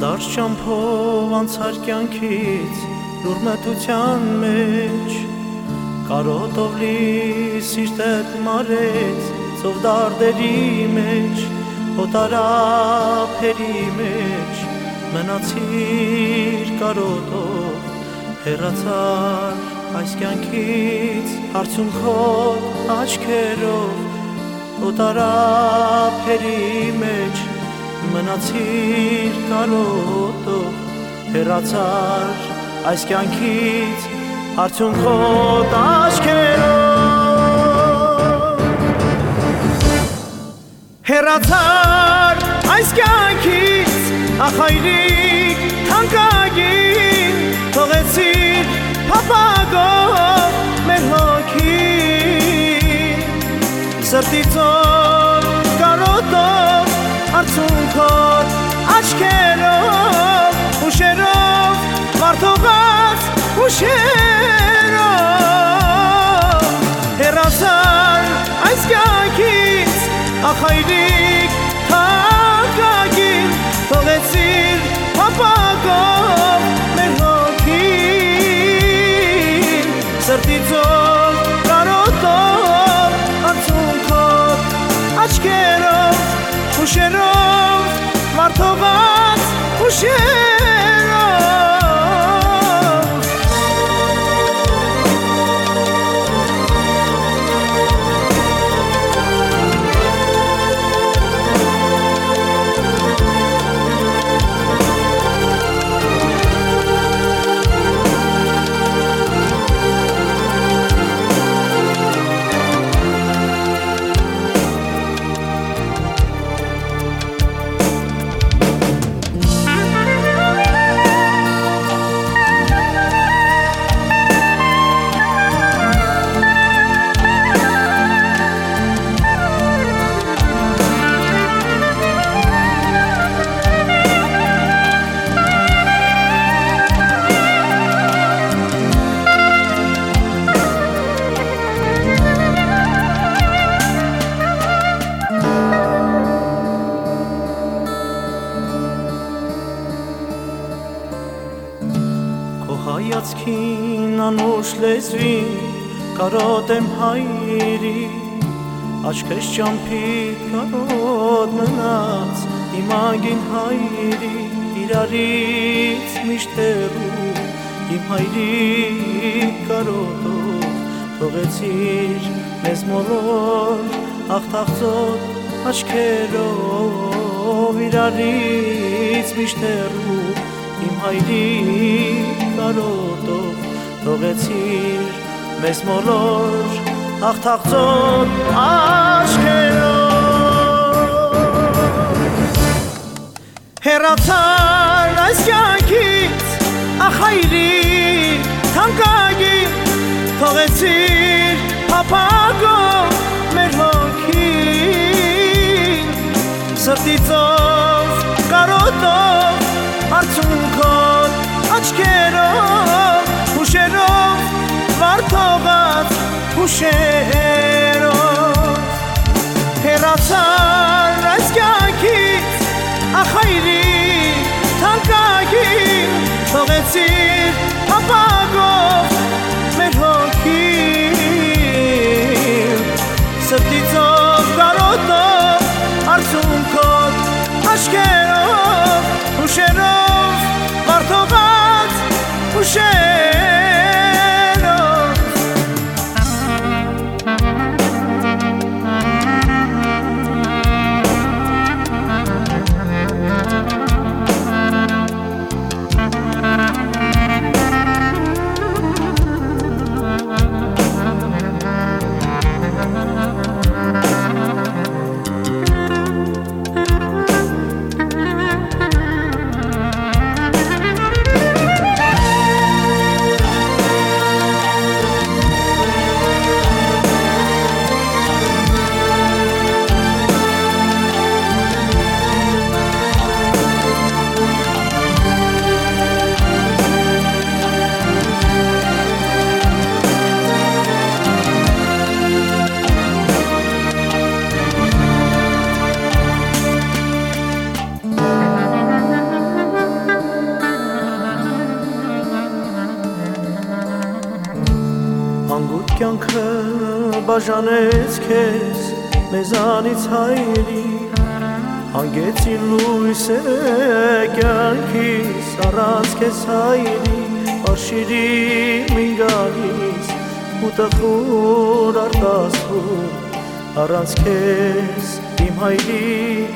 Հանդարտ ճամփով անցար կյանքից լուր մթության մեջ, կարոտով լի սիրտդ մարեց ծով դարդերի մեջ, հոտարափերի մեջ մնացիր կարոտով, հեռացար այս կյանքից հարցունքով աչքերով, հոտարափերի մեջ մնացիր կարոտով, հեռացար այս կյանքից հարցունքով աչքերով, հեռացար այս կյանքից ախ հայրիկ թանկագին, թողեցիր փափագով մեր հոգին, սրտիցով կարոտով հարցունքով աչքերով, ուշերով վարդողած ուշերով, հեռացար այս կյանքից ախ հայրիկ թանկագին, թողեցիր փափագով մեր հոգին, սրտիցով կարոտով հարցունքով աչքերով, ուշերով վարդողած ուշերով, հայացքին անուշ լեզվին կարոտեմ հայրի, աչքես ճամփիդ կարոտ մնաց իմ ագին հայրի, իրարից միշտ հեռու իմ հայրիկ կարոտով, թողեցիր մեզ մոլոր աղթաղծոտ աչքերով, իրարից միշտ հեռու իմ հայրիկ կարոտով, թողեցիր մեզ մոլոր աղթաղծոտ աչքերով, հեռացար այս կյանքից ախ հայրիկ թանկագին, թողեցիր փափագով մեր հոգին, սրտիցով կարոտով հարցունքով աչքերով, ուշերով վարդողած ուշերով, հեռացար այս կյանքից ախ հայրիկ թանկագին, թողեցիր փափագով մեր հոգին, սրտիցով կարոտով հարցունքով աչքերով, ուշերով վարդողած ուշերով, բաժանեց քեզ մեզանից հայրի հանգեցին լույսերը կյանքիս առանց քեզ հայրի արշիրի մին գալիս ու տխուր արտասվում առանց քեզ իմ հայրիկ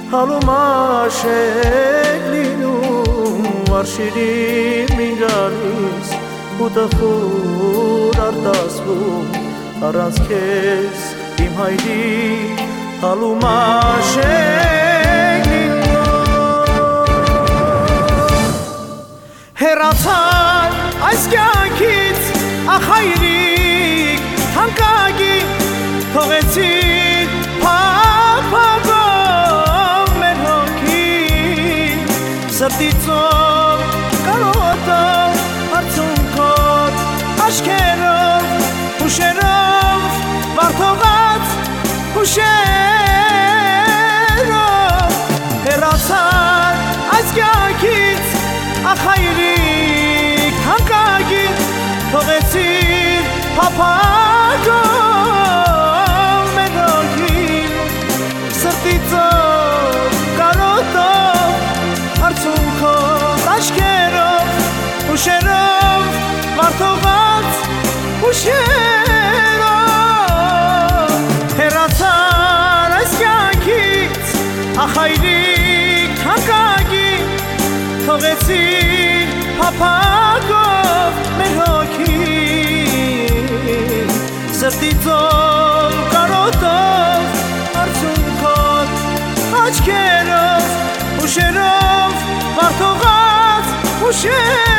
հալումաշեք լինում արշիրի մին գալիս ու տխուր արտասվում առանց քեզ իմ հայրիկ հալումաշեք լինում հեռացար այս կյանքից ախ հայրիկ թանկագին թողեցիր փափագով մեր հոգին սրտի ծով կարոտով արցունքով աչքերով հուշերով վարդողած հուշերով հեռացար այս կյանքից ախ հայրիկ թանկագին թողեցիր փափագով մեր հոգին սրտի ծով կարոտով արցունքով աչքերով հուշերով վարդողած հուշերով հեռացար այս կյանքից ախ հայրիկ թանկագին թողեցիր փափագով մեր հոգին սրտի ծով կարոտով արցունքով աչքերով հուշերով վարդողած հուշերով